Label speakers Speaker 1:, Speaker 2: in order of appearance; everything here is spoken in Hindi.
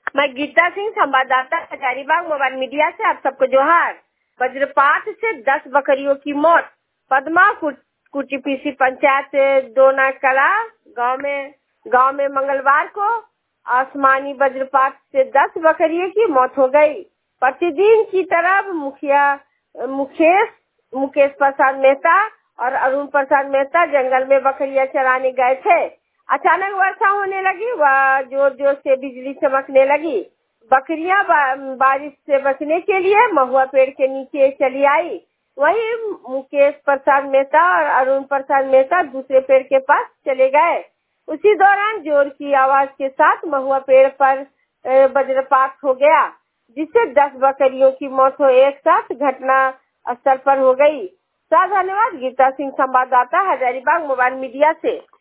Speaker 1: मैं गीता सिंह, संवाददाता हजारीबाग मोबाइल मीडिया से आप सबको जोहार। वज्रपात से 10 बकरियों की मौत। पद्मा कुटीपीसी पंचायत दोना कला गांव में मंगलवार को आसमानी वज्रपात से 10 बकरियों की मौत हो गई। प्रतिदिन की तरह मुकेश प्रसाद मेहता और अरुण प्रसाद मेहता जंगल में बकरियां चराने गए थे। अचानक वर्षा होने लगी व जोर जोर से बिजली चमकने लगी। बकरियां बारिश से बचने के लिए महुआ पेड़ के नीचे चली आई। वहीं मुकेश प्रसाद मेहता और अरुण प्रसाद मेहता दूसरे पेड़ के पास चले गए। उसी दौरान जोर की आवाज के साथ महुआ पेड़ पर वज्रपात हो गया, जिससे 10 बकरियों की मौत एक साथ घटना स्थल पर हो गई। धन्यवाद। गीता सिंह, संवाददाता हजारीबाग मोबाइल मीडिया से।